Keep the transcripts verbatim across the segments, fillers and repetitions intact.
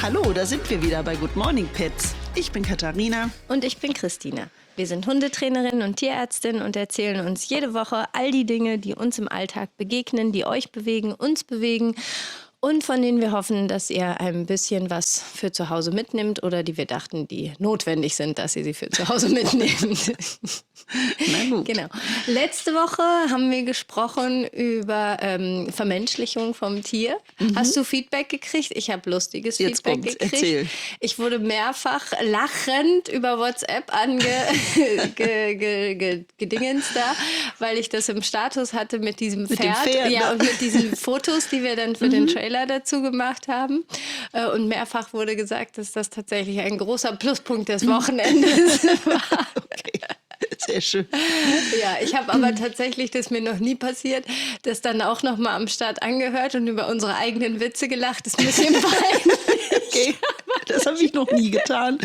Hallo, da sind wir wieder bei Good Morning Pets. Ich bin Katharina. Und ich bin Christina. Wir sind Hundetrainerin und Tierärztin und erzählen uns jede Woche all die Dinge, die uns im Alltag begegnen, die euch bewegen, uns bewegen und von denen wir hoffen, dass ihr ein bisschen was für zu Hause mitnimmt oder die wir dachten, die notwendig sind, dass ihr sie für zu Hause mitnehmt. Na gut. Genau. Letzte Woche haben wir gesprochen über ähm, Vermenschlichung vom Tier. Mhm. Hast du Feedback gekriegt? Ich habe lustiges Jetzt Feedback kommt's. gekriegt. Erzähl. Ich wurde mehrfach lachend über WhatsApp angedingens ge, ge, ge, gedingens da, weil ich das im Status hatte mit diesem Mit dem Pferd. Pferd, Ja, ne? und mit diesen Fotos, die wir dann für mhm. den Trailer dazu gemacht haben. Und mehrfach wurde gesagt, dass das tatsächlich ein großer Pluspunkt des Wochenendes war. Okay. Sehr schön. Ja, ich habe aber tatsächlich, das ist mir noch nie passiert, das dann auch noch mal am Start angehört und über unsere eigenen Witze gelacht. Das ist ein bisschen peinlich. Okay, das habe ich noch nie getan.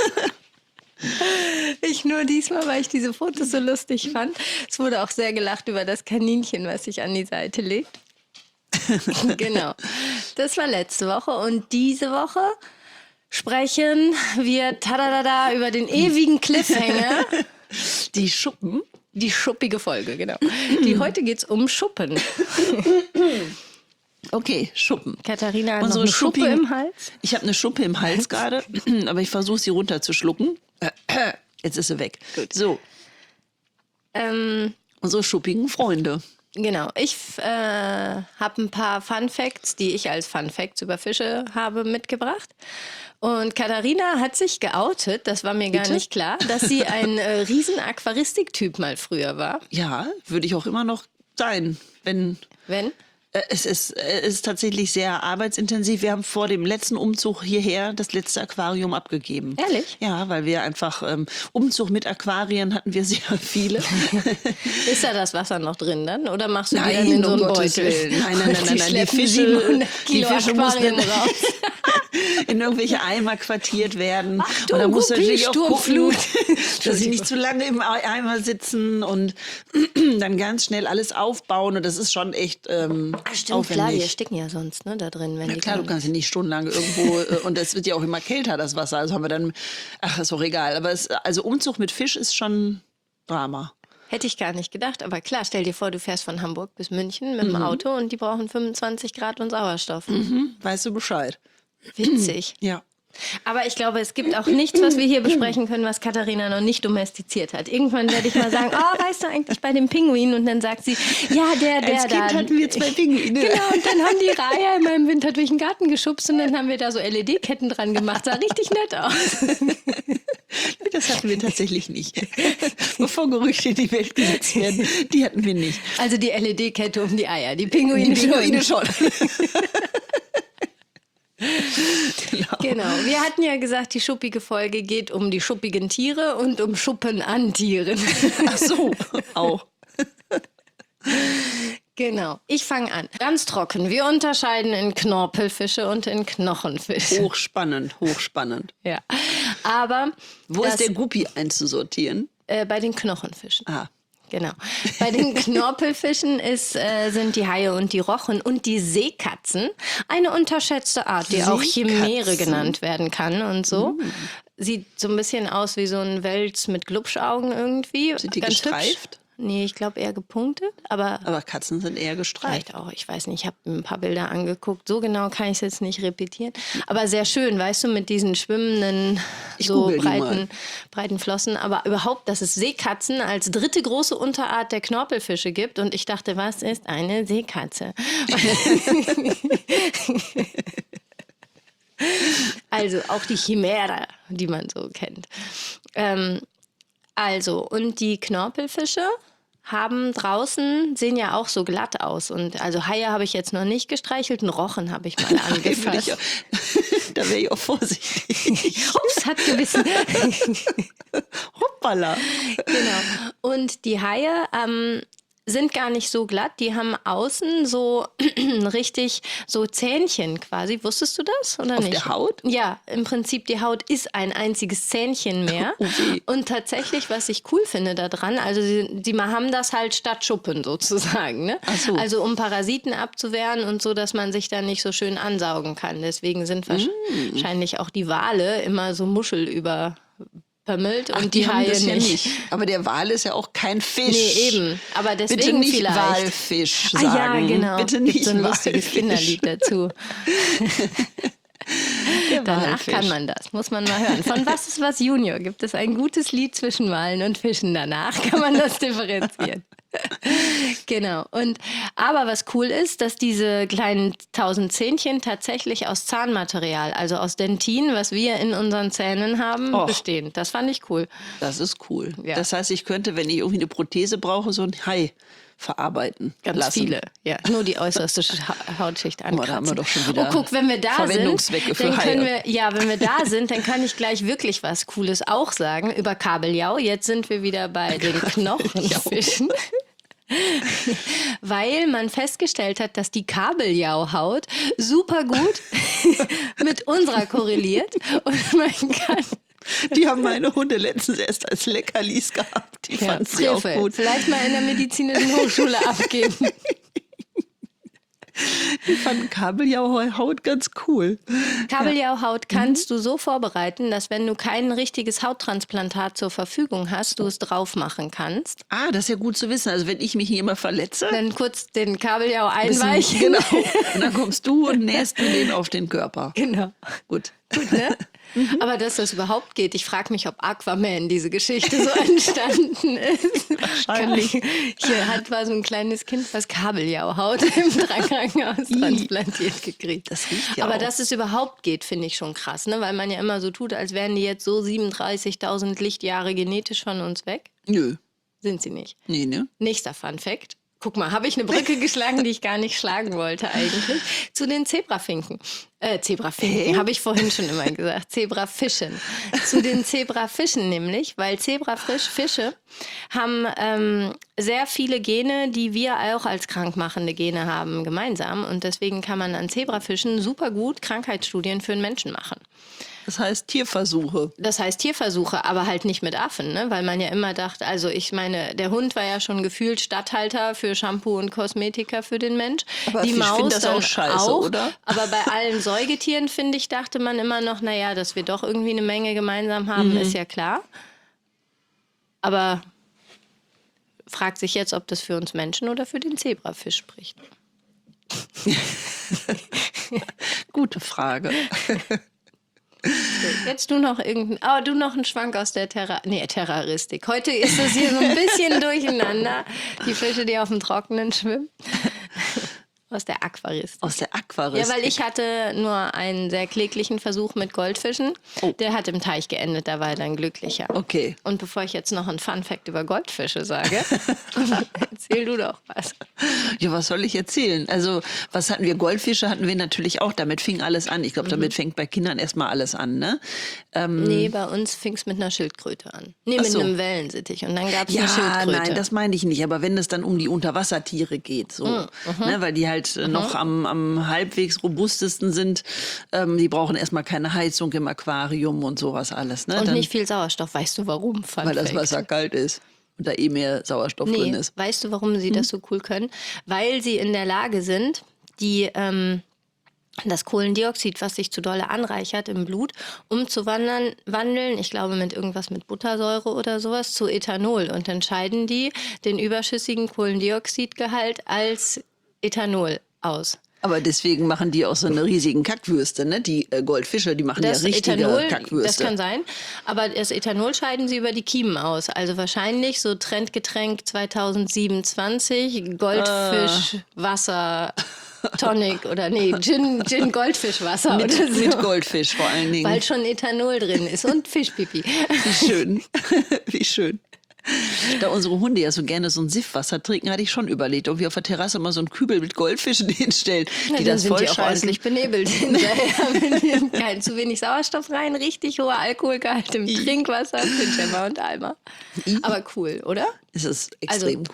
Ich nur diesmal, weil ich diese Fotos so lustig fand. Es wurde auch sehr gelacht über das Kaninchen, was sich an die Seite legt. Genau. Das war letzte Woche und diese Woche sprechen wir tadadada über den ewigen Cliffhanger. Die Schuppen. Die schuppige Folge, genau. Die heute geht's um Schuppen. Okay, Schuppen. Katharina hat Unsere noch eine Schuppe Schuppigen- im Hals. Ich habe eine Schuppe im Hals gerade, aber ich versuche sie runterzuschlucken. Jetzt ist sie weg. Gut. So, Ähm, unsere schuppigen Freunde. genau. Ich äh, habe ein paar Fun Facts, die ich als Fun Facts über Fische habe, mitgebracht. Und Katharina hat sich geoutet, das war mir gar Bitte? nicht klar, dass sie ein äh, riesen Aquaristik-Typ mal früher war. Ja, würde ich auch immer noch sein, wenn... Wenn? Äh, Es ist, äh, es ist tatsächlich sehr arbeitsintensiv. Wir haben vor dem letzten Umzug hierher das letzte Aquarium abgegeben. Ehrlich? Ja, weil wir einfach ähm, Umzug mit Aquarien hatten wir sehr viele. Ist da das Wasser noch drin dann? Oder machst du die Nein, dann in so um einen Gottes Beutel? Willen. Nein, nein, nein, nein, nein. Die schleppen Fische, siebenhundert die Kilo Fische mussten Aquarien dann raus. in irgendwelche Eimer quartiert werden. du, und dann musst du Guppi, natürlich auch gucken, Sturmflut. dass sie nicht zu lange im Eimer sitzen und dann ganz schnell alles aufbauen. Und das ist schon echt ähm, Ah, stimmt, klar, die aufwendig. ersticken ja sonst, ne, da drin. Wenn Na die klar, du dann- kannst ja nicht stundenlang irgendwo, äh, und es wird ja auch immer kälter, das Wasser. Also haben wir dann, ach, ist auch egal. Aber es, also Umzug mit Fisch ist schon Drama. Hätte ich gar nicht gedacht, aber klar, stell dir vor, du fährst von Hamburg bis München mit dem Auto und die brauchen fünfundzwanzig Grad und Sauerstoff. Mhm, weißt du Bescheid? Witzig. Ja. Aber ich glaube, es gibt auch nichts, was wir hier besprechen können, was Katharina noch nicht domestiziert hat. Irgendwann werde ich mal sagen, oh, weißt du eigentlich bei dem Pinguin? Und dann sagt sie, ja, der, der Als Kind da. hatten wir zwei Pinguine. Genau, und dann haben die Reiher in meinem Winter durch den Garten geschubst und dann haben wir da so L E D-Ketten dran gemacht. Sah richtig nett aus. Das hatten wir tatsächlich nicht. Bevor Gerüchte in die Welt gesetzt werden, die hatten wir nicht. Also die L E D-Kette um die Eier, die Pinguine, Die Pinguine schon. schon. Genau. Genau. Wir hatten ja gesagt, die schuppige Folge geht um die schuppigen Tiere und um Schuppen an Tieren. Ach so, auch. Genau. Ich fange an. Ganz trocken. Wir unterscheiden in Knorpelfische und in Knochenfische. Hochspannend, hochspannend. Ja. Aber Wo das, ist der Guppi einzusortieren? äh, bei den Knochenfischen. Ah, Genau. Bei den Knorpelfischen ist, äh, sind die Haie und die Rochen und die Seekatzen eine unterschätzte Art, die auch Chimäre Seekatzen. genannt werden kann und so. Sieht so ein bisschen aus wie so ein Wels mit Glubschaugen irgendwie. Sind die Ganz gestreift? Hübsch. Nee, ich glaube eher gepunktet, aber aber Katzen sind eher gestreift. vielleicht auch, ich weiß nicht, ich habe ein paar Bilder angeguckt. So genau kann ich es jetzt nicht repetieren. Aber sehr schön, weißt du, mit diesen schwimmenden, Ich so google die mal. breiten, breiten Flossen. Aber überhaupt, dass es Seekatzen als dritte große Unterart der Knorpelfische gibt. Und ich dachte, was ist eine Seekatze? Also auch die Chimäre, die man so kennt. Ähm, also, und die Knorpelfische haben draußen, sehen ja auch so glatt aus. Und also Haie habe ich jetzt noch nicht gestreichelt, einen Rochen habe ich mal Würde angefasst. ich auch- da wäre ich auch vorsichtig. Ups, hat gewissen. Hoppala. Genau. Und die Haie ähm, sind gar nicht so glatt. Die haben außen so richtig so Zähnchen quasi. Wusstest du das oder Auf nicht? der Haut? Ja, im Prinzip die Haut ist ein einziges Zähnchen mehr. Oh weh. Und tatsächlich, was ich cool finde daran, also sie, die haben das halt statt Schuppen sozusagen. Ne? Ach so. Also um Parasiten abzuwehren und so, dass man sich dann nicht so schön ansaugen kann. Deswegen sind Mm. wahrscheinlich auch die Wale immer so Muschel überpömmelt und die, die haben Haie das ja nicht. nicht. Aber der Wal ist ja auch kein Fisch. Nee, eben. Aber deswegen Bitte nicht vielleicht. Walfisch Ah sagen. ja, genau. Bitte Gibt nicht so ein lustiges Walfisch. Kinderlied dazu. Der Danach Walfisch. kann man das, muss man mal hören. Von Was ist was Junior gibt es ein gutes Lied zwischen Walen und Fischen. Danach kann man das differenzieren. Genau. Und aber was cool ist, dass diese kleinen tausend Zähnchen tatsächlich aus Zahnmaterial, also aus Dentin, was wir in unseren Zähnen haben, Och. bestehen. Das fand ich cool. Das ist cool. Ja. Das heißt, ich könnte, wenn ich irgendwie eine Prothese brauche, so ein Hai verarbeiten Ganz lassen. viele, ja. Nur die äußerste Ha- Hautschicht Guck mal, ankratzen. da haben wir doch schon wieder oh, guck, wenn wir da sind, Verwendungszwecke für dann können Haie. wir, ja, wenn wir da sind, dann kann ich gleich wirklich was Cooles auch sagen über Kabeljau. Jetzt sind wir wieder bei den Knochenfischen. Weil man festgestellt hat, dass die Kabeljauhaut super gut mit unserer korreliert und man kann Die haben meine Hunde letztens erst als Leckerlis gehabt. Die ja, fanden sie auch Frevel. gut. Vielleicht mal in der medizinischen Hochschule abgeben. Die fanden Kabeljauhaut ganz cool. Kabeljauhaut kannst du so vorbereiten, dass wenn du kein richtiges Hauttransplantat zur Verfügung hast, du es drauf machen kannst. Ah, das ist ja gut zu wissen. Also wenn ich mich hier mal verletze, Dann kurz den Kabeljau bisschen- einweichen. genau. Und dann kommst du und nähst mir den auf den Körper. Genau. Gut. Gut, ne? Aber dass das überhaupt geht, ich frage mich, ob Aquaman diese Geschichte so entstanden ist. Wahrscheinlich. Hier hat war so ein kleines Kind, was Kabeljauhaut im Krankenhaus transplantiert gekriegt. Das riecht ja Aber auch. dass es überhaupt geht, finde ich schon krass, ne? Weil man ja immer so tut, als wären die jetzt so siebenunddreißigtausend Lichtjahre genetisch von uns weg. Nö. Sind sie nicht. Nee, ne? Nächster Fun Fact. Guck mal, habe ich eine Brücke geschlagen, die ich gar nicht schlagen wollte eigentlich. Zu den Zebrafinken. Äh, Zebrafinken, habe ich vorhin schon immer gesagt. Zebrafischen. Zu den Zebrafischen nämlich, weil Zebrafische haben ähm, sehr viele Gene, die wir auch als krankmachende Gene haben, gemeinsam. Und deswegen kann man an Zebrafischen super gut Krankheitsstudien für einen Menschen machen. Das heißt Tierversuche. Das heißt Tierversuche, aber halt nicht mit Affen, ne? Weil man ja immer dachte, also ich meine, der Hund war ja schon gefühlt Statthalter für Shampoo und Kosmetika für den Mensch. Aber die ich Maus find das dann auch scheiße, auch. oder? Aber bei allen Säugetieren, finde ich, dachte man immer noch, naja, dass wir doch irgendwie eine Menge gemeinsam haben, ist ja klar. Aber fragt sich jetzt, ob das für uns Menschen oder für den Zebrafisch spricht. Gute Frage. Jetzt du noch irgendein, oh, du noch einen Schwank aus der Terra, nee, Terroristik. Heute ist es hier so ein bisschen durcheinander. Die Fische, die auf dem Trockenen schwimmen. Aus der Aquaristik. Aus der Aquaristik. Ja, weil ich hatte nur einen sehr kläglichen Versuch mit Goldfischen. Oh. Der hat im Teich geendet, da war er dann glücklicher. Okay. Und bevor ich jetzt noch einen Funfact über Goldfische sage, erzähl du doch was. Ja, was soll ich erzählen? Also, was hatten wir? Goldfische hatten wir natürlich auch. Damit fing alles an. Ich glaube, damit fängt bei Kindern erstmal alles an, ne? Ähm, Nee, bei uns fing es mit einer Schildkröte an. Nee, Ach mit so. einem Wellensittich. Und dann gab es Ja, eine Schildkröte. nein, das meine ich nicht. Aber wenn es dann um die Unterwassertiere geht, so, ne, weil die halt äh, noch am, am halbwegs robustesten sind, ähm, die brauchen erstmal keine Heizung im Aquarium und sowas alles. Ne? Und Dann, nicht viel Sauerstoff. Weißt du warum? Fun weil das Fact. Wasser kalt ist und da eh mehr Sauerstoff Nee, drin ist. weißt du, warum sie das so cool können? Weil sie in der Lage sind, die, ähm, das Kohlendioxid, was sich zu dolle anreichert im Blut, umzuwandeln, wandeln, ich glaube mit irgendwas mit Buttersäure oder sowas, zu Ethanol. Und dann scheiden die den überschüssigen Kohlendioxidgehalt als Ethanol aus. Aber deswegen machen die auch so eine riesigen Kackwürste, ne? Die äh, Goldfische, die machen Das ja richtige Ethanol, Kackwürste. das kann sein, aber das Ethanol scheiden sie über die Kiemen aus. Also wahrscheinlich so Trendgetränk zwanzig siebenundzwanzig, Goldfisch, Wasser, Tonic oder nee, Gin, Gin Goldfischwasser mit, oder so. mit Goldfisch vor allen Dingen. Weil schon Ethanol drin ist und Fischpipi. Wie schön. Wie schön. Da unsere Hunde ja so gerne so ein Siffwasser trinken, hatte ich schon überlegt, ob wir auf der Terrasse mal so einen Kübel mit Goldfischen hinstellen, die Ja, dann das sind die auch vollscheißen. ordentlich benebelt hinterher. Wenn wir kein zu wenig Sauerstoff rein, richtig hoher Alkoholgehalt im Trinkwasser für Gemma und Alma. Aber cool, oder? Es ist extrem cool.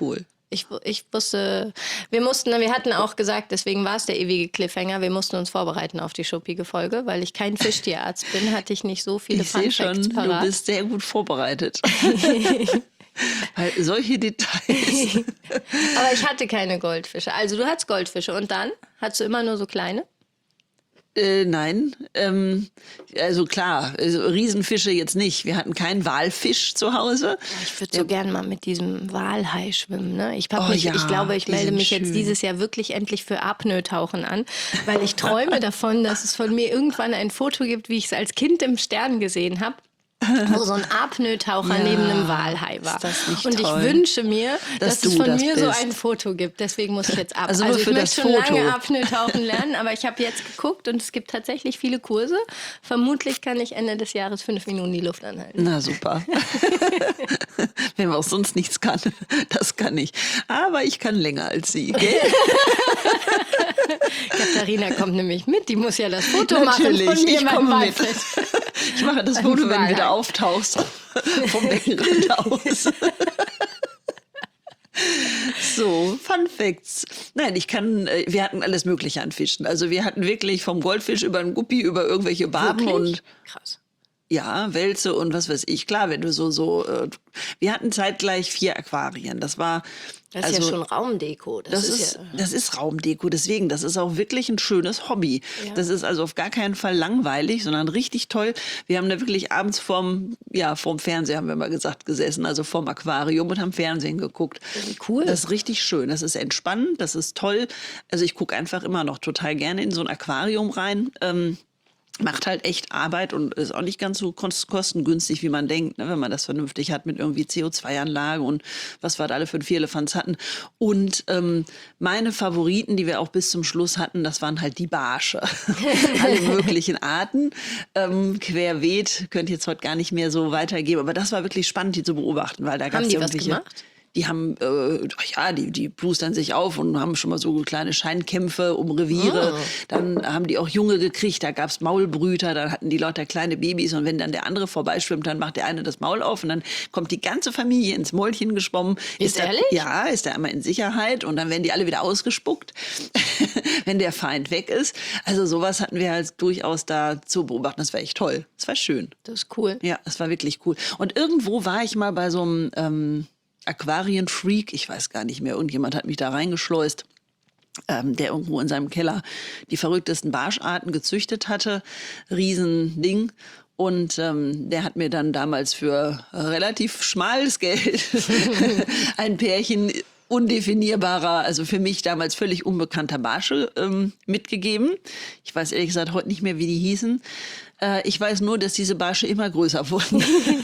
Ich, ich wusste, wir mussten, wir hatten auch gesagt, deswegen war es der ewige Cliffhanger, wir mussten uns vorbereiten auf die schuppige Folge, weil ich kein Fischtierarzt bin, hatte ich nicht so viele Ich sehe schon, parat. du bist sehr gut vorbereitet. Weil solche Details. Aber ich hatte keine Goldfische. Also du hattest Goldfische und dann? Hattest du immer nur so kleine? Äh, nein, ähm, also klar, also Riesenfische jetzt nicht. Wir hatten keinen Walfisch zu Hause. Ich würde so gern mal mit diesem Walhai schwimmen. Ne? Ich, hab Oh mich, ja, ich glaube, ich die melde sind mich jetzt schön. dieses Jahr wirklich endlich für Apnoe-Tauchen an, weil ich träume davon, dass es von mir irgendwann ein Foto gibt, wie ich es als Kind im Stern gesehen habe. Wo so ein Apnoe-Taucher Ja, neben einem Walhai war. ist das nicht und toll? ich wünsche mir, Dass dass, es du von das mir so bist. ein Foto gibt. Deswegen muss ich jetzt ab. Also nur also ich für möchte das schon Foto. lange Apnoe-Tauchen lernen, aber ich habe jetzt geguckt und es gibt tatsächlich viele Kurse. Vermutlich kann ich Ende des Jahres fünf Minuten die Luft anhalten. Na super. Wenn man auch sonst nichts kann, das kann ich. Aber ich kann länger als sie, gell? Katharina kommt nämlich mit, die muss ja das Foto Natürlich, machen von mir ich beim komme mit. Walfisch. Ich mache das Beim Foto, wenn du Walhai. wieder auftauchst, vom Beckenrand aus. So, Fun Facts. Nein, ich kann, äh, wir hatten alles Mögliche an Fischen. Also wir hatten wirklich vom Goldfisch über einen Guppi, über irgendwelche Barben und Krass. ja, Wälze und was weiß ich. Klar, wenn du so, so, äh, wir hatten zeitgleich vier Aquarien. Das war, Das ist also, ja schon Raumdeko. Das, Das ist, ist, ja. das ist Raumdeko, deswegen, das ist auch wirklich ein schönes Hobby. Ja. Das ist also auf gar keinen Fall langweilig, sondern richtig toll. Wir haben da wirklich abends vorm, ja, vorm Fernseher, haben wir mal gesagt, gesessen, also vorm Aquarium und haben Fernsehen geguckt. Cool. Das ist richtig schön, das ist entspannend, das ist toll. Also ich gucke einfach immer noch total gerne in so ein Aquarium rein. Ähm, Macht halt echt Arbeit und ist auch nicht ganz so kostengünstig, wie man denkt, ne, wenn man das vernünftig hat mit irgendwie C O zwei Anlage und was wir da alle für ein Vierlefanz hatten. Und ähm, meine Favoriten, die wir auch bis zum Schluss hatten, das waren halt die Barsche. Alle möglichen Arten. Ähm, querbeet, könnte jetzt heute gar nicht mehr so weitergeben, aber das war wirklich spannend, die zu beobachten, weil da gab es die was irgendwelche... gemacht? Die haben, äh, ja, die, die plustern sich auf und haben schon mal so kleine Scheinkämpfe um Reviere. Oh. Dann haben die auch Junge gekriegt, da gab's Maulbrüter, dann hatten die lauter kleine Babys und wenn dann der andere vorbeischwimmt, dann macht der eine das Maul auf und dann kommt die ganze Familie ins Mäulchen geschwommen. Ist der, ehrlich? Ja, ist der einmal in Sicherheit und dann werden die alle wieder ausgespuckt, wenn der Feind weg ist. Also sowas hatten wir halt durchaus da zu beobachten. Das war echt toll. Das war schön. Das ist cool. Ja, das war wirklich cool. Und irgendwo war ich mal bei so einem ähm, Aquarienfreak, ich weiß gar nicht mehr, irgendjemand hat mich da reingeschleust, ähm, der irgendwo in seinem Keller die verrücktesten Barscharten gezüchtet hatte. Riesending. Und ähm, der hat mir dann damals für relativ schmales Geld ein Pärchen undefinierbarer, also für mich damals völlig unbekannter Barsche ähm, mitgegeben. Ich weiß ehrlich gesagt heute nicht mehr, wie die hießen. Äh, ich weiß nur, dass diese Barsche immer größer wurden.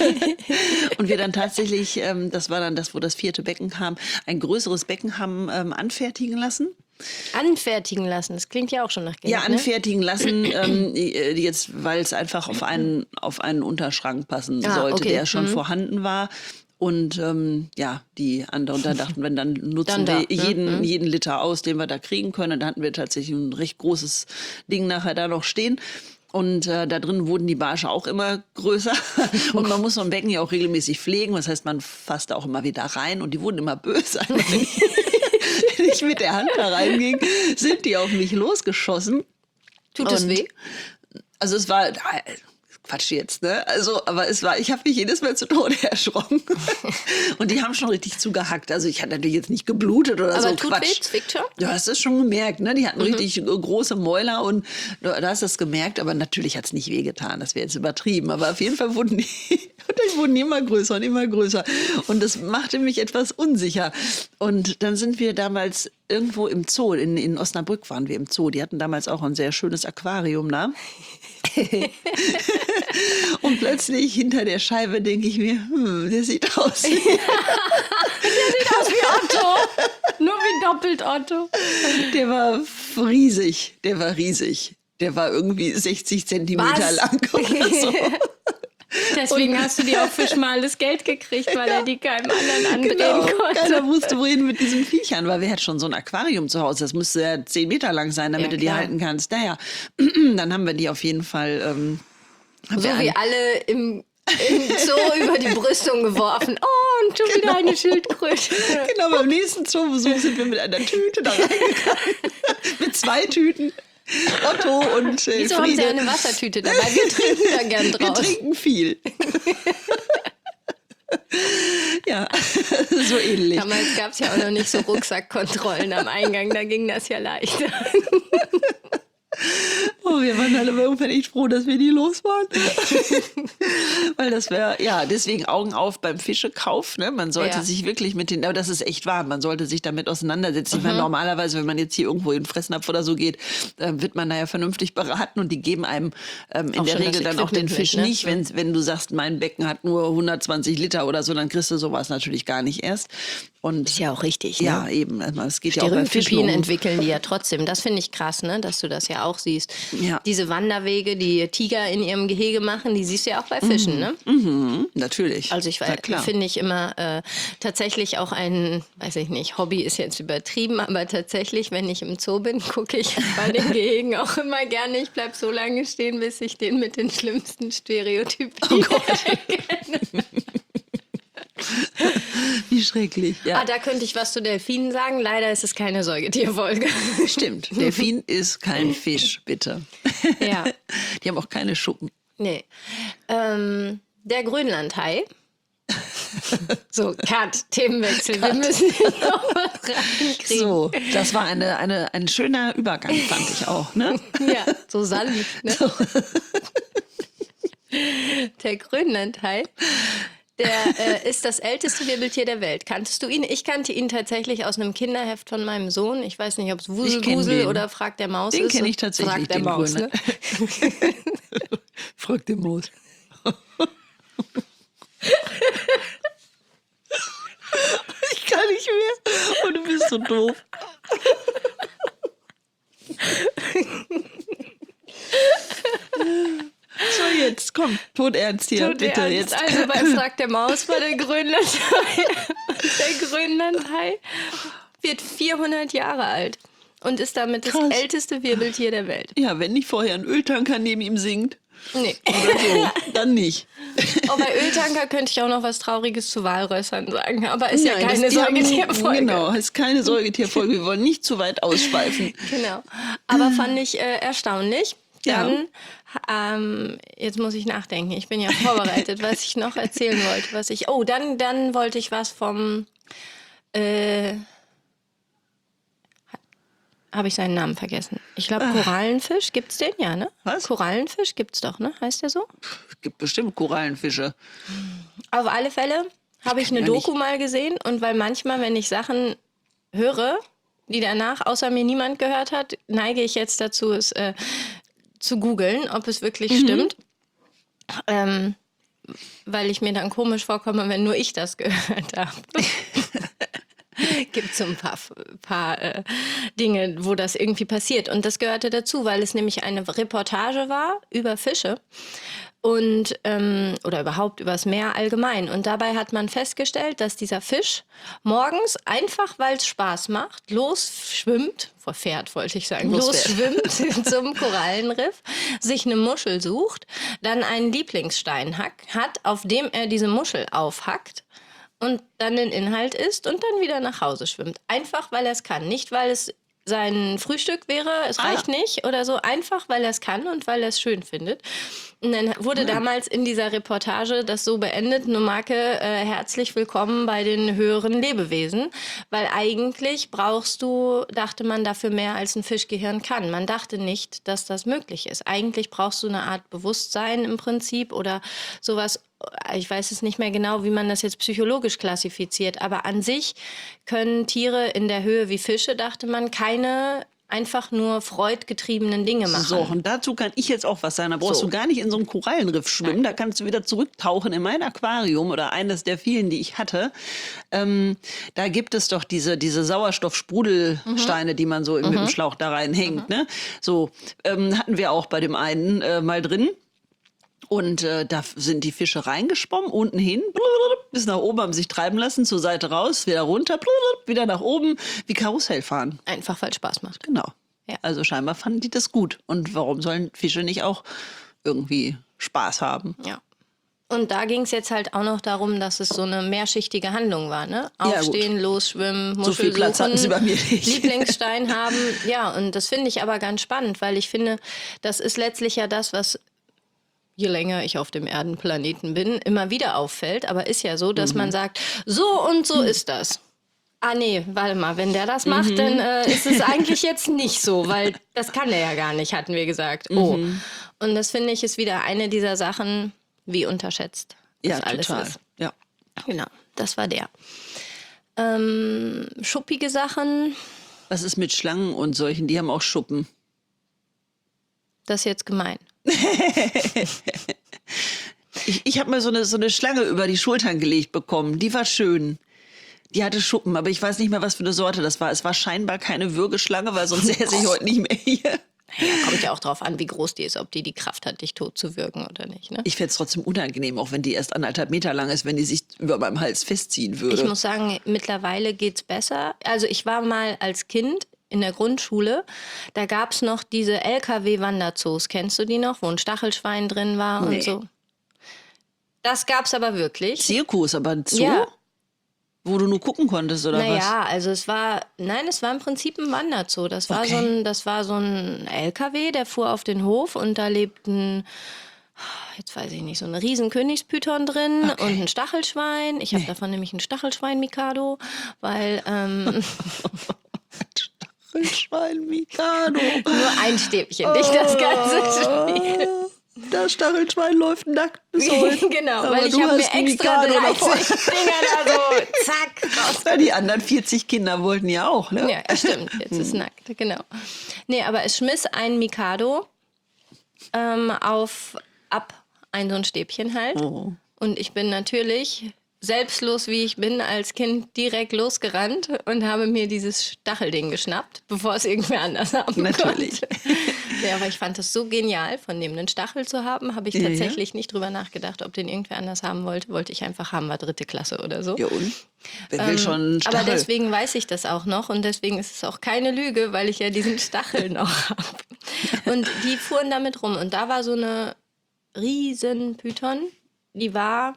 Und wir dann tatsächlich, ähm, das war dann das, wo das vierte Becken kam, ein größeres Becken haben ähm, anfertigen lassen. Anfertigen lassen, das klingt ja auch schon nach Geld. Ja, ne? anfertigen lassen, ähm, jetzt, weil es einfach auf einen, auf einen Unterschrank passen Ah, sollte, okay. der schon Mhm. vorhanden war. Und ähm, ja, die anderen, da dachten wir, dann nutzen Dann da, wir ne? jeden, Mhm. jeden Liter aus, den wir da kriegen können. Und da hatten wir tatsächlich ein recht großes Ding nachher da noch stehen. Und äh, da drin wurden die Barsche auch immer größer. Und man muss so ein Becken ja auch regelmäßig pflegen. Das heißt, man fasst da auch immer wieder rein. Und die wurden immer böse. Wenn ich, wenn ich mit der Hand da reinging, sind die auf mich losgeschossen. Tut es Und- weh? Also es war... Quatsch jetzt, ne? Also, aber es war, ich habe mich jedes Mal zu Tode erschrocken. Und die haben schon richtig zugehackt. Also ich hatte natürlich jetzt nicht geblutet oder Aber so. tut Quatsch. weh, zwickt schon? Du hast es schon gemerkt, ne? Die hatten richtig äh, große Mäuler und du, du hast das gemerkt, aber natürlich hat es nicht wehgetan. Das wäre jetzt übertrieben. Aber auf jeden Fall wurden die, die wurden immer größer und immer größer. Und das machte mich etwas unsicher. Und dann sind wir damals irgendwo im Zoo, in, in Osnabrück waren wir im Zoo. Die hatten damals auch ein sehr schönes Aquarium da. Und plötzlich hinter der Scheibe denke ich mir, hm, der sieht aus. Sieht aus wie Otto. Nur wie doppelt Otto. Der war riesig, der war riesig. Der war irgendwie sechzig Zentimeter Was? lang oder so. Deswegen hast du die auch für schmales Geld gekriegt, weil er die keinem anderen andrehen Genau, konnte. keiner wusste, wohin mit diesen Viechern, weil wir hatten schon so ein Aquarium zu Hause. Das müsste ja zehn Meter lang sein, damit Ja, du die klar. halten kannst. Naja, dann haben wir die auf jeden Fall... Ähm, haben So wir wie an- alle im, im Zoo über die Brüstung geworfen. Oh, und schon wieder eine Schildkröte. Genau, beim nächsten Zoobesuch sind wir mit einer Tüte da reingegangen. Mit zwei Tüten. Otto und äh, Wieso haben Sie Friede. eine Wassertüte dabei? Wir trinken da gern Wir draus. trinken viel. Ja, so ähnlich. Damals gab es ja auch noch nicht so Rucksackkontrollen am Eingang, da ging das ja leichter. Oh, wir waren alle irgendwann echt froh, dass wir die los waren. Weil das wäre, ja, deswegen Augen auf beim Fischekauf. Ne? Man sollte Ja. sich wirklich mit den, aber das ist echt wahr, man sollte sich damit auseinandersetzen. Ich meine, normalerweise, wenn man jetzt hier irgendwo in den Fressnapf oder so geht, äh, wird man da ja vernünftig beraten und die geben einem ähm, in Auch der schon das Regel dann auch den Equipment Fisch mit, ne? nicht. Wenn, wenn du sagst, mein Becken hat nur hundertzwanzig Liter oder so, dann kriegst du sowas natürlich gar nicht erst. Und Ist ja auch richtig, ja, ne? eben. Also es geht ja auch bei Fischen Stereotypien um. entwickeln die ja trotzdem. Das finde ich krass, ne? Dass du das ja auch siehst. Ja. Diese Wanderwege, die Tiger in ihrem Gehege machen, die siehst du ja auch bei Fischen, ne? Mhm, natürlich. Also ich Na weiß, klar. finde ich immer äh, tatsächlich auch ein, weiß ich nicht, Hobby ist jetzt übertrieben, aber tatsächlich, wenn ich im Zoo bin, gucke ich bei den Gehegen auch immer gerne. Ich bleibe so lange stehen, bis ich den mit den schlimmsten Stereotypen kenne. Wie schrecklich. Ja. Ah, da könnte ich was zu Delfinen sagen. Leider ist es keine Säugetierfolge. Stimmt. Delfin ist kein Fisch, bitte. Ja. Die haben auch keine Schuppen. Nee. Ähm, der Grönlandhai. So, Cut, Themenwechsel. Wir müssen jetzt noch was reinkriegen. So, das war eine, eine, ein schöner Übergang, fand ich auch. Ne? Ja, so sanft. Ne? Der Grönlandhai. Der äh, ist das älteste Wirbeltier der Welt. Kanntest du ihn? Ich kannte ihn tatsächlich aus einem Kinderheft von meinem Sohn. Ich weiß nicht, ob es kenn Wuselgusel den. oder Frag der Maus Den ist. kenne ich tatsächlich, Frag der den Maus, ne? Grönland- Frag den Maus. Ich kann nicht mehr. Und du bist so doof. So, jetzt komm, todernst hier, Tut bitte. ernst. Jetzt. Also bei Frag der Maus war der Grönlandhai. Der Grönlandhai wird vierhundert Jahre alt und ist damit das Krass. älteste Wirbeltier der Welt. Ja, wenn nicht vorher ein Öltanker neben ihm singt Nee. oder so, dann nicht. Oh, bei Öltanker könnte ich auch noch was Trauriges zu Walrössern sagen, aber ist ja Nein, keine das- die haben- Säugetierfolge. Genau, ist keine Säugetierfolge. Wir wollen nicht zu weit ausschweifen. Genau. Aber fand ich äh, erstaunlich. Ja. Dann, ähm, jetzt muss ich nachdenken. Ich bin ja vorbereitet, was ich noch erzählen wollte. Was ich, oh, dann, dann wollte ich was vom, äh, habe ich seinen Namen vergessen. Ich glaube, Korallenfisch, gibt's den? Ja, ne? Was? Korallenfisch gibt's doch, ne? Heißt der so? Es gibt bestimmt Korallenfische. Auf alle Fälle habe ich eine ja Doku mal gesehen und weil manchmal, wenn ich Sachen höre, die danach außer mir niemand gehört hat, neige ich jetzt dazu, es äh, zu googeln, ob es wirklich stimmt. Ähm, weil ich mir dann komisch vorkomme, wenn nur ich das gehört habe. Gibt so ein paar, paar äh, Dinge, wo das irgendwie passiert. Und das gehörte dazu, weil es nämlich eine Reportage war über Fische und ähm, oder überhaupt übers Meer allgemein. Und dabei hat man festgestellt, dass dieser Fisch morgens einfach, weil es Spaß macht, losschwimmt, verfährt wollte ich sagen, Losfährt. losschwimmt zum Korallenriff, sich eine Muschel sucht, dann einen Lieblingsstein hack, hat, auf dem er diese Muschel aufhackt und dann den Inhalt isst und dann wieder nach Hause schwimmt. Einfach, weil er es kann. Nicht, weil es sein Frühstück wäre, es Ah. reicht nicht oder so. Einfach, weil er es kann und weil er es schön findet. Und dann wurde damals in dieser Reportage das so beendet, eine Marke, äh, herzlich willkommen bei den höheren Lebewesen. Weil eigentlich brauchst du, dachte man, dafür mehr als ein Fischgehirn kann. Man dachte nicht, dass das möglich ist. Eigentlich brauchst du eine Art Bewusstsein im Prinzip oder sowas. Ich weiß es nicht mehr genau, wie man das jetzt psychologisch klassifiziert, aber an sich können Tiere in der Höhe wie Fische, dachte man, keine einfach nur freudgetriebenen Dinge machen. So, und dazu kann ich jetzt auch was sagen. Da brauchst So. du gar nicht in so einem Korallenriff schwimmen. Da kannst du wieder zurücktauchen in mein Aquarium oder eines der vielen, die ich hatte. Ähm, da gibt es doch diese, diese Sauerstoffsprudelsteine, die man so im, mit dem Schlauch da reinhängt. Ne? So ähm, hatten wir auch bei dem einen äh, mal drin. Und äh, da sind die Fische reingeschwommen, unten hin, bis nach oben, haben sich treiben lassen, zur Seite raus, wieder runter, wieder nach oben, wie Karussell fahren. Einfach, weil es Spaß macht. Genau. Ja. Also scheinbar fanden die das gut. Und warum sollen Fische nicht auch irgendwie Spaß haben? Ja. Und da ging es jetzt halt auch noch darum, dass es so eine mehrschichtige Handlung war. Ne? Ja, Aufstehen, losschwimmen, Muschel So viel Platz suchen, hatten sie bei mir nicht. Lieblingsstein haben. Ja, und das finde ich aber ganz spannend, weil ich finde, das ist letztlich ja das, was je länger ich auf dem Erdenplaneten bin, immer wieder auffällt. Aber ist ja so, dass mhm. man sagt, so und so mhm. ist das. Ah nee, warte mal, wenn der das macht, mhm. dann äh, ist es eigentlich jetzt nicht so, weil das kann der ja gar nicht, hatten wir gesagt. Oh. Mhm. Und das finde ich ist wieder eine dieser Sachen, wie unterschätzt das ja, alles total. ist. Ja, genau, das war der. Ähm, schuppige Sachen. Was ist mit Schlangen und solchen? Die haben auch Schuppen. Das ist jetzt gemein. ich ich habe mal so eine, so eine Schlange über die Schultern gelegt bekommen. Die war schön. Die hatte Schuppen, aber ich weiß nicht mehr, was für eine Sorte das war. Es war scheinbar keine Würgeschlange, weil sonst säße ich heute nicht mehr hier. Ja, kommt ja auch drauf an, wie groß die ist, ob die die Kraft hat, dich tot zu würgen oder nicht. Ne? Ich fände es trotzdem unangenehm, auch wenn die erst anderthalb Meter lang ist, wenn die sich über meinem Hals festziehen würde. Ich muss sagen, mittlerweile geht es besser. Also ich war mal als Kind in der Grundschule, da gab es noch diese L K W-Wanderzoos. Kennst du die noch, wo ein Stachelschwein drin war Nee. und so? Das gab es aber wirklich. Zirkus, aber ein Zoo? Ja. Wo du nur gucken konntest, oder naja, was? Naja, also es war, nein, es war im Prinzip ein Wanderzoo. Das war, Okay. so ein, das war so ein L K W, der fuhr auf den Hof und da lebten, jetzt weiß ich nicht, so eine riesen Königspython drin Okay. und ein Stachelschwein. Ich habe Nee. davon nämlich ein Stachelschwein-Mikado, weil ähm, Stachelschwein Mikado. nur ein Stäbchen, nicht das ganze Spiel. Das Stachelschwein läuft nackt bis heute. Genau, Aber weil ich du habe mir hast ein extra Mikado davon. dreißig Dinger da so, zack, raus. Ja, die anderen vierzig Kinder wollten ja auch, ne? Ja, stimmt, jetzt ist nackt, genau. Nee, aber es schmiss ein Mikado ähm, auf, ab ein so ein Stäbchen halt. Oh. Und ich bin natürlich, selbstlos wie ich bin, als Kind direkt losgerannt und habe mir dieses Stachelding geschnappt, bevor es irgendwer anders haben Natürlich. konnte. Ja, aber ich fand es so genial, von dem einen Stachel zu haben, habe ich Ja, tatsächlich ja. nicht drüber nachgedacht, ob den irgendwer anders haben wollte. Wollte ich einfach haben, war dritte Klasse oder so. Ja, und? Wer will schon einen Stachel? Aber deswegen weiß ich das auch noch und deswegen ist es auch keine Lüge, weil ich ja diesen Stachel noch habe. Und die fuhren damit rum und da war so eine riesen Python, die war,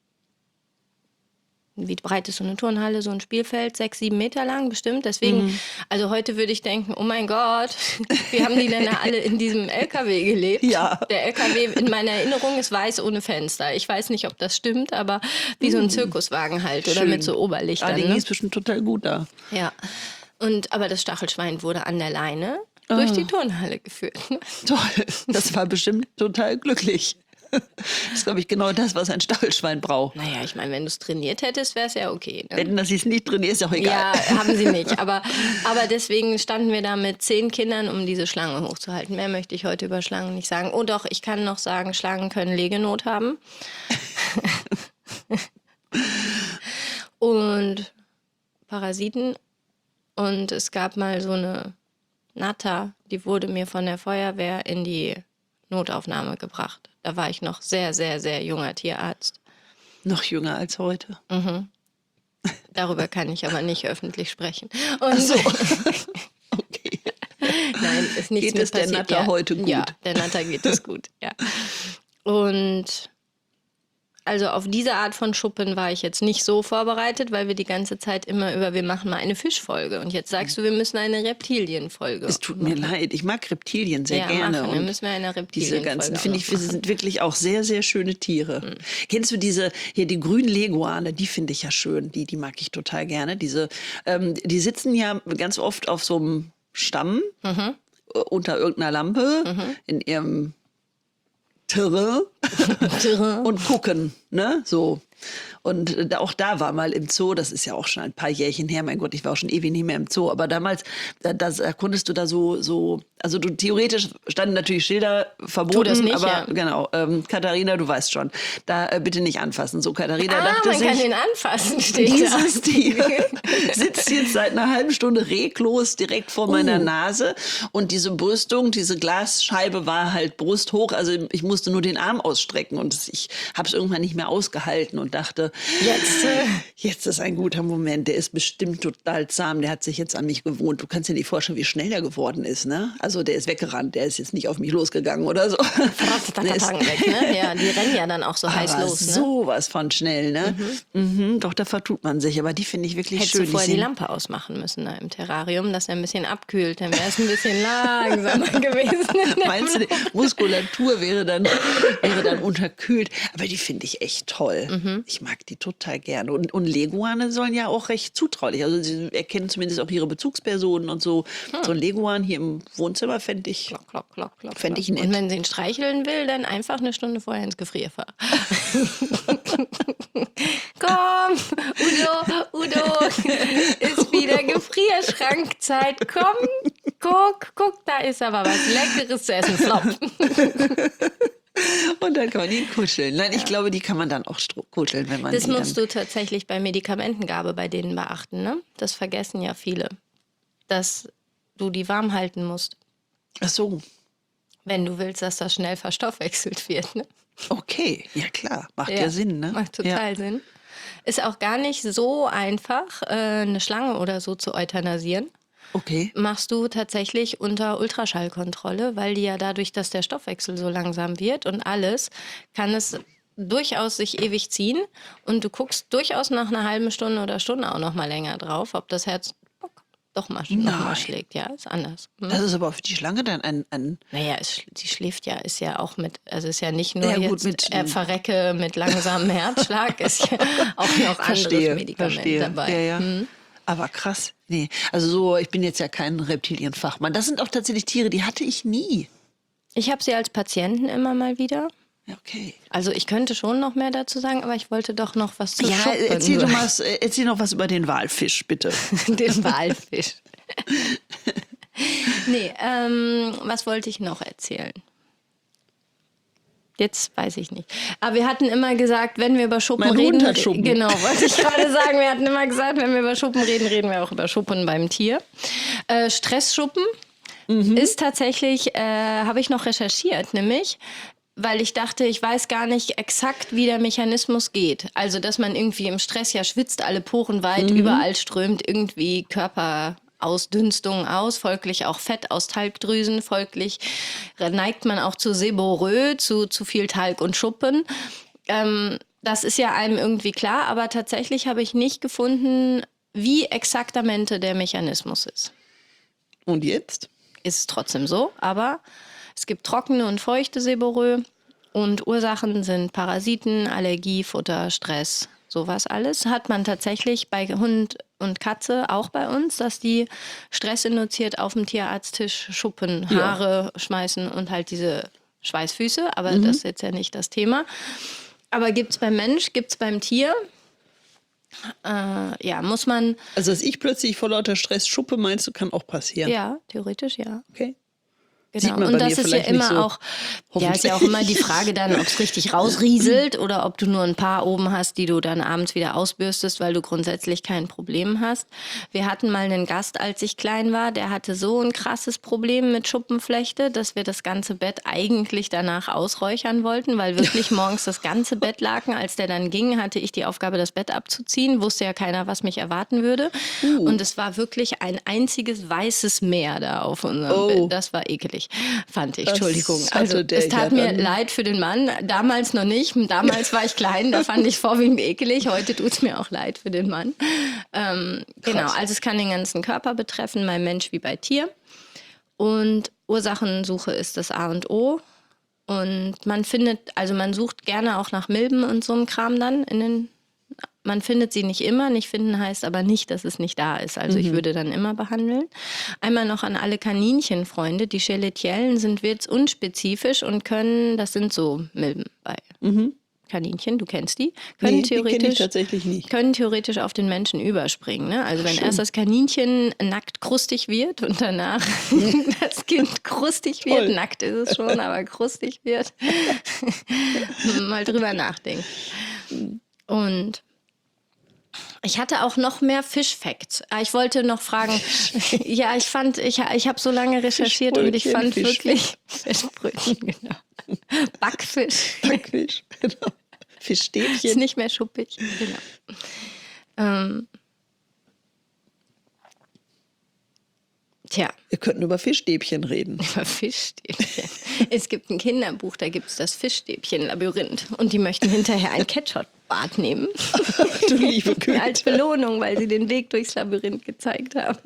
wie breit ist so eine Turnhalle, so ein Spielfeld, sechs, sieben Meter lang bestimmt. Deswegen, mhm. also heute würde ich denken, oh mein Gott, wie haben die denn da alle in diesem L K W gelebt? Ja. Der L K W in meiner Erinnerung ist weiß ohne Fenster. Ich weiß nicht, ob das stimmt, aber wie so ein Zirkuswagen halt oder Schön. mit so Oberlichtern. Ah, den ne? ging es bestimmt total gut da. Ja, und, aber das Stachelschwein wurde an der Leine durch die Turnhalle geführt. Ne? Toll, das war bestimmt total glücklich. Das ist, glaube ich, genau das, was ein Stachelschwein braucht. Naja, ich meine, wenn du es trainiert hättest, wäre es ja okay. Ne? Wenn das jetzt nicht trainiert, ist ja auch egal. Ja, haben sie nicht. Aber, aber deswegen standen wir da mit zehn Kindern, um diese Schlange hochzuhalten. Mehr möchte ich heute über Schlangen nicht sagen. Oh doch, ich kann noch sagen, Schlangen können Legenot haben. Und Parasiten. Und es gab mal so eine Natter, die wurde mir von der Feuerwehr in die Notaufnahme gebracht. Da war ich noch sehr, sehr, sehr junger Tierarzt. Noch jünger als heute. Mhm. Darüber kann ich aber nicht öffentlich sprechen. Und Ach so. Okay. Nein, ist nichts Geht mehr es der passiert. Natter ja, heute gut? Ja, der Natter geht es gut, ja. Und also auf diese Art von Schuppen war ich jetzt nicht so vorbereitet, weil wir die ganze Zeit immer über, wir machen mal eine Fischfolge. Und jetzt sagst du, wir müssen eine Reptilienfolge. Es tut mir leid, ich mag Reptilien sehr ja, gerne. Machen. Dann Und müssen wir eine diese Reptilienfolge ganzen, auch finde noch ich, machen. sind wirklich auch sehr, sehr schöne Tiere. Mhm. Kennst du diese, hier die grünen Leguane, die finde ich ja schön, die, die mag ich total gerne. Diese, ähm, die sitzen ja ganz oft auf so einem Stamm Mhm. äh, unter irgendeiner Lampe Mhm. in ihrem Terrain und gucken, ne, so. Und äh, auch da war mal im Zoo, das ist ja auch schon ein paar Jährchen her, mein Gott, ich war auch schon ewig nicht mehr im Zoo, aber damals, da, das, da konntest du da so, so, also du theoretisch standen natürlich Schilder verboten, Tu das nicht, aber ja. genau, ähm, Katharina, du weißt schon, da äh, bitte nicht anfassen. So, Katharina Ah, dachte man sich, kann den anfassen, steht da. dieses Tier sitzt jetzt seit einer halben Stunde reglos direkt vor meiner Uh. Nase und diese Brüstung, diese Glasscheibe war halt brusthoch, also ich musste nur den Arm ausstrecken ausstrecken. Und das, ich habe es irgendwann nicht mehr ausgehalten und dachte, jetzt, jetzt ist ein guter Moment. Der ist bestimmt total zahm. Der hat sich jetzt an mich gewohnt. Du kannst dir nicht vorstellen, wie schnell der geworden ist. Ne? Also der ist weggerannt. Der ist jetzt nicht auf mich losgegangen oder so. Der ist weg, ne? Ja, die rennen ja dann auch so heiß los. Ne? Sowas von schnell. Ne? Mhm. Mhm, doch, da vertut man sich. Aber die finde ich wirklich Hättest schön. du vorher die, die Lampe ausmachen müssen da im Terrarium, dass er ein bisschen abkühlt. Dann wäre es ein bisschen langsamer gewesen. Meinst du, die Muskulatur wäre dann, wäre dann unterkühlt? Aber die finde ich echt toll. Mhm. Ich mag die total gerne. Und, und Leguane sollen ja auch recht zutraulich. Also sie erkennen zumindest auch ihre Bezugspersonen und so. Hm. So ein Leguan hier im Wohnzimmer fände ich, klock, klock, klock, klock, fänd ich nett. Und wenn sie ihn streicheln will, dann einfach eine Stunde vorher ins Gefrierfach. Komm, Udo, Udo, ist wieder Gefrierschrankzeit. Komm, guck, guck, da ist aber was Leckeres zu essen. Flop. Und dann kann man ihn kuscheln. Nein, ich ja. glaube, die kann man dann auch kuscheln, wenn man Das die musst dann du tatsächlich bei Medikamentengabe bei denen beachten, ne? Das vergessen ja viele, dass du die warm halten musst. Ach so. Wenn du willst, dass das schnell verstoffwechselt wird, ne? Okay, ja klar, macht ja, ja Sinn, ne? Macht total ja. Sinn. Ist auch gar nicht so einfach, eine Schlange oder so zu euthanasieren. Okay. Machst du tatsächlich unter Ultraschallkontrolle, weil die ja dadurch, dass der Stoffwechsel so langsam wird und alles, kann es durchaus sich ewig ziehen. Und du guckst durchaus nach einer halben Stunde oder Stunde auch noch mal länger drauf, ob das Herz doch mal, noch mal schlägt. Ja, ist anders. Hm? Das ist aber für die Schlange dann ein... ein naja, es, sie schläft ja, ist ja auch mit, also ist ja nicht nur ja, gut, jetzt mit, äh, Verrecke mit langsamem Herzschlag, ist ja auch noch verstehe, anderes Medikament verstehe. dabei. Ja, ja. Hm? Aber krass, nee. Also so, ich bin jetzt ja kein Reptilienfachmann. Das sind auch tatsächlich Tiere, die hatte ich nie. Ich habe sie als Patienten immer mal wieder. Okay. Also ich könnte schon noch mehr dazu sagen, aber ich wollte doch noch was zu Ja, Schuppen erzähl, du mal, erzähl noch was über den Walfisch, bitte. Den Walfisch. Nee, ähm, was wollte ich noch erzählen? Jetzt weiß ich nicht. Aber wir hatten immer gesagt, wenn wir über Schuppen mein reden... Hund hat Schuppen. Genau, wollte ich gerade sagen. Wir hatten immer gesagt, wenn wir über Schuppen reden, reden wir auch über Schuppen beim Tier. Äh, Stressschuppen mhm. ist tatsächlich, äh, habe ich noch recherchiert, nämlich... Weil ich dachte, ich weiß gar nicht exakt, wie der Mechanismus geht. Also, dass man irgendwie im Stress ja schwitzt, alle Poren weit, mhm. überall strömt irgendwie Körperausdünstung aus, folglich auch Fett aus Talgdrüsen, folglich neigt man auch zu Seborrhoe, zu zu viel Talg und Schuppen. Ähm, das ist ja einem irgendwie klar, aber tatsächlich habe ich nicht gefunden, wie exaktamente der Mechanismus ist. Und jetzt? Ist es trotzdem so, aber... Es gibt trockene und feuchte Seborrhoe und Ursachen sind Parasiten, Allergie, Futter, Stress, sowas alles. Hat man tatsächlich bei Hund und Katze auch bei uns, dass die stressinduziert auf dem Tierarzttisch Schuppen, Haare ja. schmeißen und halt diese Schweißfüße. Aber mhm. das ist jetzt ja nicht das Thema. Aber gibt es beim Mensch, gibt es beim Tier? Äh, ja, muss man... Also dass ich plötzlich vor lauter Stress schuppe, meinst du, kann auch passieren? Ja, theoretisch ja. Okay. Genau. Und das ist ja immer so, auch, ja, ist ja auch immer die Frage dann, ob es richtig rausrieselt oder ob du nur ein paar oben hast, die du dann abends wieder ausbürstest, weil du grundsätzlich kein Problem hast. Wir hatten mal einen Gast, als ich klein war, der hatte so ein krasses Problem mit Schuppenflechte, dass wir das ganze Bett eigentlich danach ausräuchern wollten, weil wirklich morgens das ganze Bett lagen. Als der dann ging, hatte ich die Aufgabe, das Bett abzuziehen. Wusste ja keiner, was mich erwarten würde. Uh. Und es war wirklich ein einziges weißes Meer da auf unserem oh. Bett. Das war ekelig. Fand ich, Entschuldigung. Also es tat mir leid für den Mann, damals noch nicht. Damals war ich klein, da fand ich vorwiegend ekelig. Heute tut es mir auch leid für den Mann. Ähm, genau, also es kann den ganzen Körper betreffen, bei Mensch wie bei Tier. Und Ursachensuche ist das A und O. Und man findet, also man sucht gerne auch nach Milben und so einem Kram dann in den... Man findet sie nicht immer. Nicht finden heißt aber nicht, dass es nicht da ist. Also mhm. ich würde dann immer behandeln. Einmal noch an alle Kaninchenfreunde. Die Scheletiellen sind wirtsunspezifisch und können, das sind so Milben bei mhm. Kaninchen, du kennst die, können, nee, theoretisch, die kenn ich tatsächlich nicht. können theoretisch auf den Menschen überspringen. Ne? Also wenn Schön. erst das Kaninchen nackt krustig wird und danach das Kind krustig wird, nackt ist es schon, aber krustig wird, mal drüber nachdenken. Und ich hatte auch noch mehr Fish-Facts. Ich wollte noch fragen, ja, ich fand, ich, ich habe so lange recherchiert und ich fand wirklich Fischbrötchen, genau. Backfisch. Backfisch, genau. Fischstäbchen. Ist nicht mehr schuppig. Genau. Ähm. Tja. Wir könnten über Fischstäbchen reden. Über Fischstäbchen. Es gibt ein Kinderbuch, da gibt es das Fischstäbchen-Labyrinth. Und die möchten hinterher ein Ketchup-Bad nehmen. Du liebe Güte. Als Belohnung, weil sie den Weg durchs Labyrinth gezeigt haben.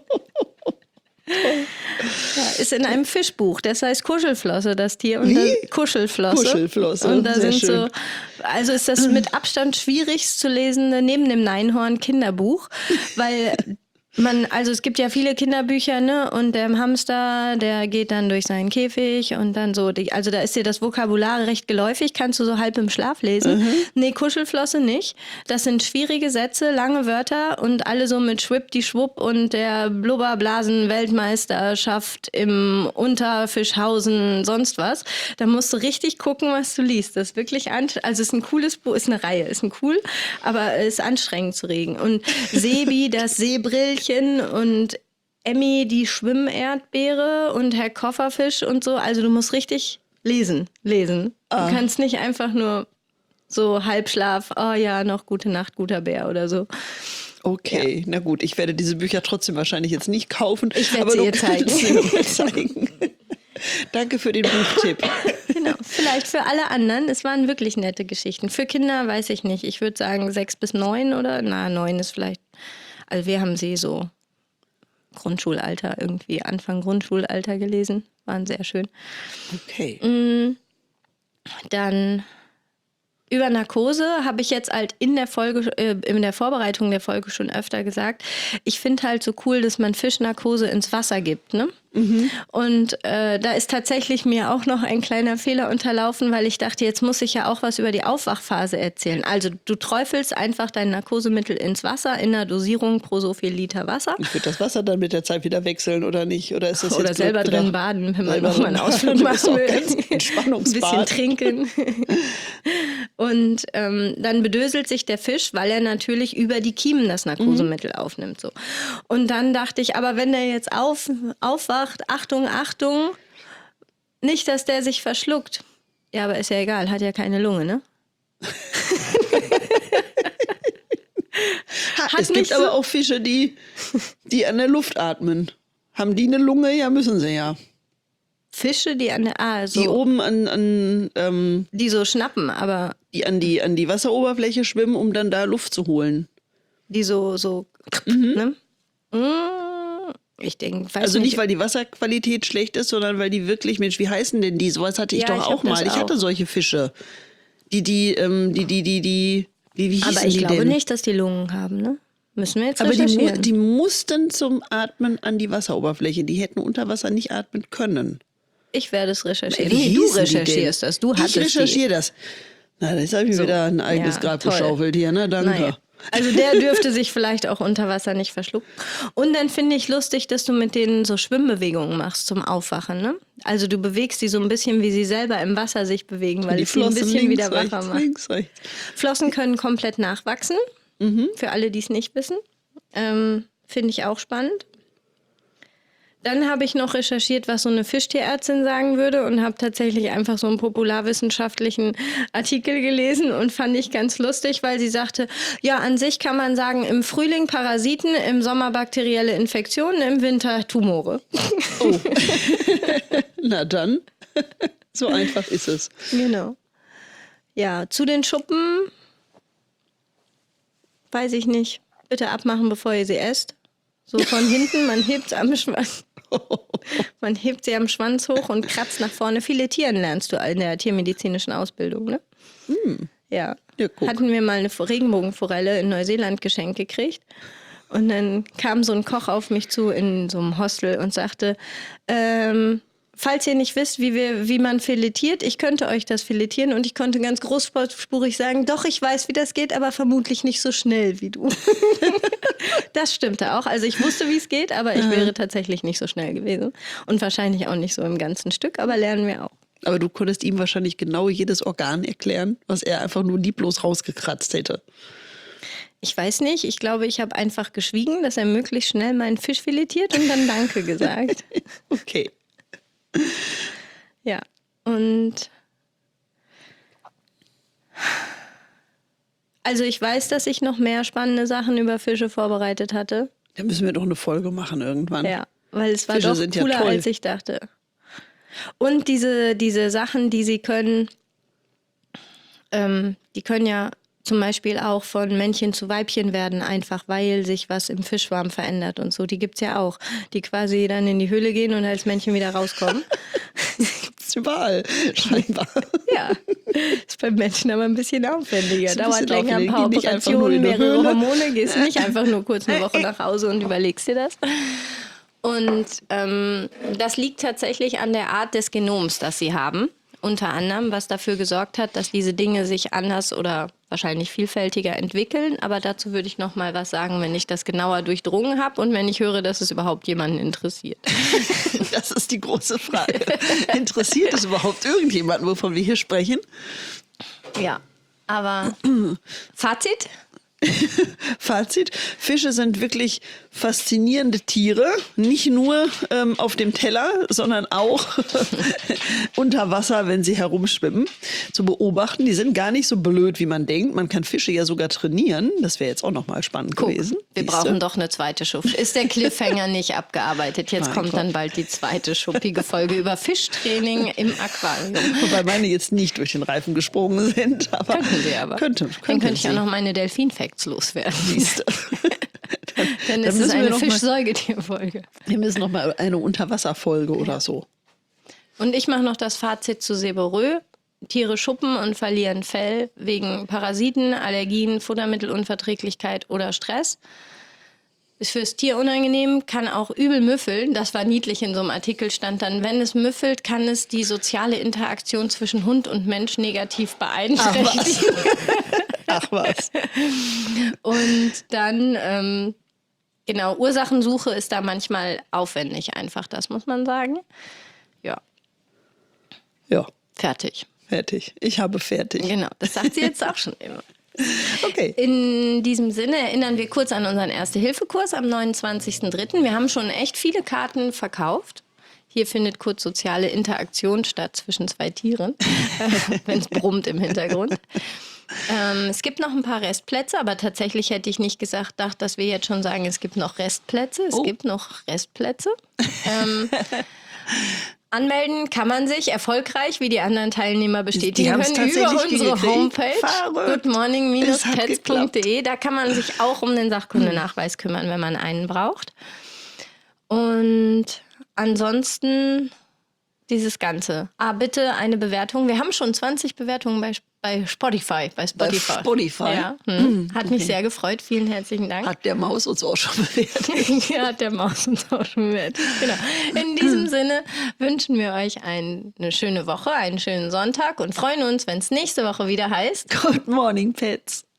Ja, ist in einem Fischbuch, das heißt Kuschelflosse, das Tier. Und Wie? Da, Kuschelflosse. Kuschelflosse, Und da sehr sind schön. so, also ist das mit Abstand schwierigst zu lesende neben dem Neinhorn Kinderbuch, weil man, also es gibt ja viele Kinderbücher, ne? Und der Hamster, der geht dann durch seinen Käfig und dann so, die, also da ist dir das Vokabular recht geläufig, kannst du so halb im Schlaf lesen. Mhm. Nee, Kuschelflosse nicht. Das sind schwierige Sätze, lange Wörter und alle so mit Schwippdischwupp und der Blubberblasen-Weltmeisterschaft im Unterfischhausen, sonst was. Da musst du richtig gucken, was du liest. Das ist wirklich anstrengend. Also es ist ein cooles Buch, ist eine Reihe, ist ein cool, aber es ist anstrengend zu reden. Und Sebi, das Seebrillchen und Emmy, die Schwimmerdbeere und Herr Kofferfisch und so. Also du musst richtig lesen, lesen. Ah. Du kannst nicht einfach nur so Halbschlaf, oh ja, noch gute Nacht, guter Bär oder so. Okay, ja. Na gut, ich werde diese Bücher trotzdem wahrscheinlich jetzt nicht kaufen. Ich werde aber sie du ihr zeigen. Sie mir zeigen. Danke für den Buchtipp. Genau, vielleicht für alle anderen. Es waren wirklich nette Geschichten. Für Kinder weiß ich nicht. Ich würde sagen sechs bis neun oder, na, neun ist vielleicht. Also wir haben sie so Grundschulalter, irgendwie Anfang Grundschulalter gelesen. Waren sehr schön. Okay. Dann über Narkose habe ich jetzt halt in der Folge, äh, in der Vorbereitung der Folge schon öfter gesagt. Ich finde halt so cool, dass man Fischnarkose ins Wasser gibt, ne? Mhm. Und äh, da ist tatsächlich mir auch noch ein kleiner Fehler unterlaufen, weil ich dachte, jetzt muss ich ja auch was über die Aufwachphase erzählen. Also du träufelst einfach dein Narkosemittel ins Wasser in einer Dosierung pro so viel Liter Wasser. Ich würde das Wasser dann mit der Zeit wieder wechseln oder nicht? Oder, ist das oder jetzt selber drin baden, wenn man nochmal einen Ausflug machen will. Ein bisschen trinken. Und ähm, dann bedöselt sich der Fisch, weil er natürlich über die Kiemen das Narkosemittel mhm. aufnimmt. So. Und dann dachte ich, aber wenn der jetzt auf, aufwacht, Achtung, Achtung, nicht, dass der sich verschluckt. Ja, aber ist ja egal, hat ja keine Lunge, ne? ha, es gibt so aber auch Fische, die, die an der Luft atmen. Haben die eine Lunge? Ja, müssen sie ja. Fische, die an der, ah, so, die oben an, an ähm, die so schnappen, aber die an die an die Wasseroberfläche schwimmen, um dann da Luft zu holen. Die so so, mhm. ne? Mm, ich denke, also nicht, weil die Wasserqualität schlecht ist, sondern weil die wirklich, Mensch, wie heißen denn die? Sowas hatte ich ja, doch ich auch mal. Ich hatte solche Fische, die die ähm, die die die die wie wie hießen aber ich die glaube denn? nicht, dass die Lungen haben, ne? Müssen wir jetzt aber recherchieren. die, die mussten zum Atmen an die Wasseroberfläche. Die hätten unter Wasser nicht atmen können. Ich werde es recherchieren. Wie Nee, du hießen die recherchierst denn? das. Du hattest Ich recherchiere die. das. Na, jetzt habe ich So. mir wieder ein eigenes Ja, Grab toll. geschaufelt hier, ne? Danke. Naja. Also der dürfte sich vielleicht auch unter Wasser nicht verschlucken. Und dann finde ich lustig, dass du mit denen so Schwimmbewegungen machst zum Aufwachen, ne? Also du bewegst die so ein bisschen, wie sie selber im Wasser sich bewegen, weil die es sie ein Flossen bisschen links, wieder wacher rechts, macht. links, rechts. Flossen können komplett nachwachsen, mhm. für alle, die es nicht wissen. Ähm, finde ich auch spannend. Dann habe ich noch recherchiert, was so eine Fischtierärztin sagen würde und habe tatsächlich einfach so einen popularwissenschaftlichen Artikel gelesen und fand ich ganz lustig, weil sie sagte, ja, an sich kann man sagen, im Frühling Parasiten, im Sommer bakterielle Infektionen, im Winter Tumore. Oh. Na dann, so einfach ist es. Genau. Ja, zu den Schuppen weiß ich nicht. Bitte abmachen, bevor ihr sie esst. So von hinten, man hebt am Schwanz. Man hebt sie am Schwanz hoch und kratzt nach vorne. Filetieren lernst du in der tiermedizinischen Ausbildung, ne? Mm. Ja. ja Hatten wir mal eine Regenbogenforelle in Neuseeland geschenkt gekriegt. Und dann kam so ein Koch auf mich zu in so einem Hostel und sagte, ähm, falls ihr nicht wisst, wie, wir, wie man filetiert, ich könnte euch das filetieren. Und ich konnte ganz großspurig sagen, doch, ich weiß, wie das geht, aber vermutlich nicht so schnell wie du. Das stimmte auch. Also ich wusste, wie es geht, aber ich wäre tatsächlich nicht so schnell gewesen. Und wahrscheinlich auch nicht so im ganzen Stück, aber lernen wir auch. Aber du konntest ihm wahrscheinlich genau jedes Organ erklären, was er einfach nur lieblos rausgekratzt hätte. Ich weiß nicht. Ich glaube, ich habe einfach geschwiegen, dass er möglichst schnell meinen Fisch filetiert und dann Danke gesagt. Okay. Ja. Und also ich weiß, dass ich noch mehr spannende Sachen über Fische vorbereitet hatte. Da müssen wir doch eine Folge machen irgendwann. Ja, weil es war Fische doch sind ja cooler, toll. als ich dachte. Und diese, diese Sachen, die sie können, ähm, die können ja zum Beispiel auch von Männchen zu Weibchen werden, einfach weil sich was im Fischschwarm verändert und so. Die gibt's ja auch, die quasi dann in die Höhle gehen und als Männchen wieder rauskommen. Das ist überall, scheinbar. Ja, ist beim Menschen aber ein bisschen aufwendiger. Ist ein Dauert bisschen länger, ein paar aufwendig. Nicht einfach nur Operationen, in der mehrere Höhle. Hormone. Gehst du nicht einfach nur kurz eine Woche nach Hause und überlegst dir das. Und ähm, das liegt tatsächlich an der Art des Genoms, das sie haben. Unter anderem, was dafür gesorgt hat, dass diese Dinge sich anders oder wahrscheinlich vielfältiger entwickeln. Aber dazu würde ich noch mal was sagen, wenn ich das genauer durchdrungen habe und wenn ich höre, dass es überhaupt jemanden interessiert. Das ist die große Frage. Interessiert es überhaupt irgendjemanden, wovon wir hier sprechen? Ja, aber Fazit? Fazit, Fische sind wirklich faszinierende Tiere, nicht nur ähm, auf dem Teller, sondern auch unter Wasser, wenn sie herumschwimmen, zu beobachten. Die sind gar nicht so blöd, wie man denkt. Man kann Fische ja sogar trainieren. Das wäre jetzt auch noch mal spannend Guck, gewesen. wir Siehste? brauchen doch eine zweite Schuft. Ist der Cliffhanger nicht abgearbeitet? Jetzt Mein kommt Gott. dann bald die zweite schuppige Folge über Fischtraining im Aquarium. Wobei meine jetzt nicht durch den Reifen gesprungen sind. Aber Könnten sie aber. Könnte, Dann könnten könnte ich auch sie. noch meine Delfin-Facts loswerden. Siehste. Dann Dann ist es müssen wir eine noch mal- Fischsäugetierfolge. Wir müssen noch mal eine Unterwasserfolge oder so. Und ich mache noch das Fazit zu Seborrhoe. Tiere schuppen und verlieren Fell wegen Parasiten, Allergien, Futtermittelunverträglichkeit oder Stress. Ist fürs Tier unangenehm, kann auch übel müffeln. Das war niedlich in so einem Artikel, stand dann, wenn es müffelt, kann es die soziale Interaktion zwischen Hund und Mensch negativ beeinträchtigen. Ach was. Und dann, ähm, genau, Ursachensuche ist da manchmal aufwendig einfach, das muss man sagen. Ja, Ja, fertig. fertig. Ich habe fertig. Genau, das sagt sie jetzt auch schon immer. Okay. In diesem Sinne erinnern wir kurz an unseren Erste-Hilfe-Kurs am neunundzwanzigsten dritten Wir haben schon echt viele Karten verkauft. Hier findet kurz soziale Interaktion statt zwischen zwei Tieren, wenn es brummt im Hintergrund. Ähm, es gibt noch ein paar Restplätze, aber tatsächlich hätte ich nicht gesagt, gedacht, dass wir jetzt schon sagen, es gibt noch Restplätze. Es Oh. gibt noch Restplätze. ähm, Anmelden kann man sich erfolgreich, wie die anderen Teilnehmer bestätigen haben's können, über tatsächlich unsere gekriegt. Homepage Verrückt. goodmorning Es hat pets punkt de. Da kann man sich auch um den Sachkundenachweis kümmern, wenn man einen braucht. Und ansonsten dieses Ganze. Ah, bitte eine Bewertung. Wir haben schon zwanzig Bewertungen bei, bei Spotify. Bei Spotify. Spotify? Ja, hm. Hat mich sehr gefreut. Vielen herzlichen Dank. Hat der Maus uns auch schon bewertet. Ja, hat der Maus uns auch schon bewertet. Genau. In diesem Sinne wünschen wir euch ein, eine schöne Woche, einen schönen Sonntag und freuen uns, wenn es nächste Woche wieder heißt. Good morning, Pets.